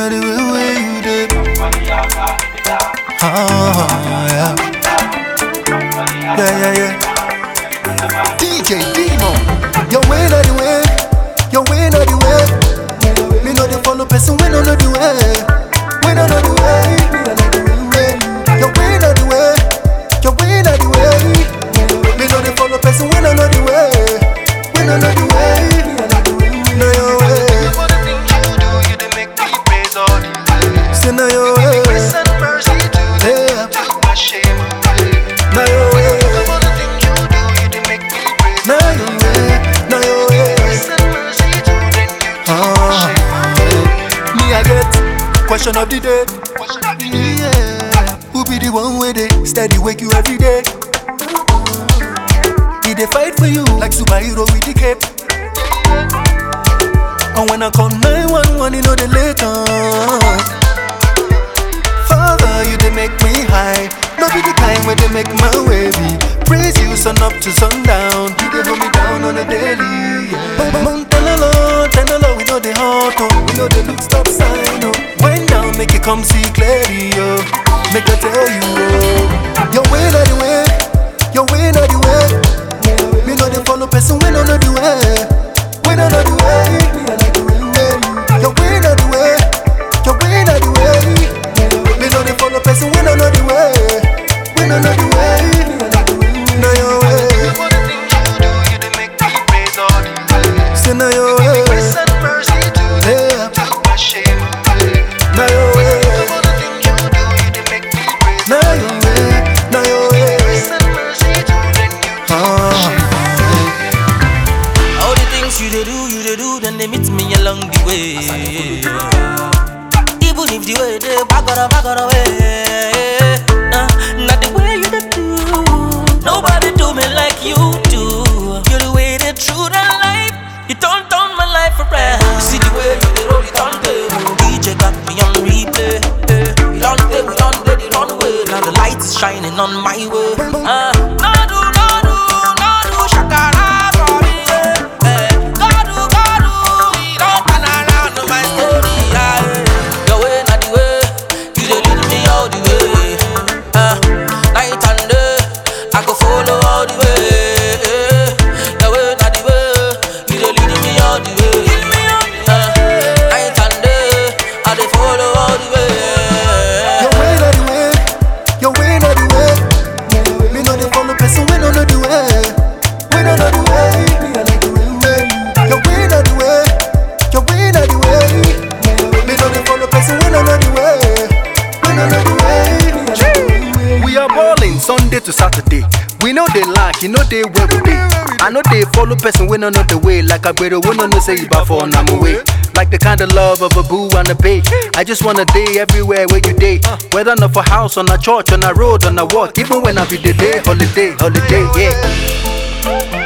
know the way you did. Yeah. Yeah. DJ Demo, your way not the way, your way not the way. Me know the follow person, we don't know the way, we don't know the way. Your way not the way, your way not the way. Me know the follow person, we don't know the way, we don't know the way. Know your way. You do make me praise all the way. Say know your way. Yeah. Know your way. Question of the day. Yeah. Who be the one with it? Steady wake you every day. Did they fight for you like superhero with the cape? And when I call 911, you know they later. Father, you they make me high. No be the kind where they make my wavy. Praise you sun up to sundown. You they hold me down on a daily. Tell the Lord, we know they hot, oh. We know they look stop sign, oh. Wind down, make it come see clearly, oh. Make I tell you, oh. Your way not the way, your way not the way. Me know they follow person, we don't know the way. We don't know the way. Your way not the way, your way not the way. Me know they follow person, we don't know the way. We don't know the way. Know your way. You they make me praise all the way. Say know your way. Yeah. Know your way. Know your way. Know your way. All the things you do, then they meet me along the way. Even if the way they back away, not the way you do. Nobody do me like you do. You're the way they true the life. You don't turn my life around. See the way you did roll it on the DJ got me on replay. We don't play the runway. Now the light is shining on my way. No do, shakara for me. Go do, we don't turn around on my story. Your way, not the way. You dey lead me all the way. Night and day, I go follow all the way. Your way, not the way. You dey lead me all the way. Night and day, I dey follow all the way. Your way not the way, your way not the way. Me know they follow person, we don't know the way. We don't know the way. Your way not the way, your way not the way. Me know they follow person, we don't know the way. We don't know the way. We are balling Sunday to Saturday. We know they lack, you know they where we dey. I know they follow person, we don't know the way. Like a better, we don't know say you by for I'm away. Like the kind of love of a boo and a babe. I just wanna day everywhere where you day. Whether not for house, on a church, on a road, on a walk. Even when I be the day, holiday, yeah.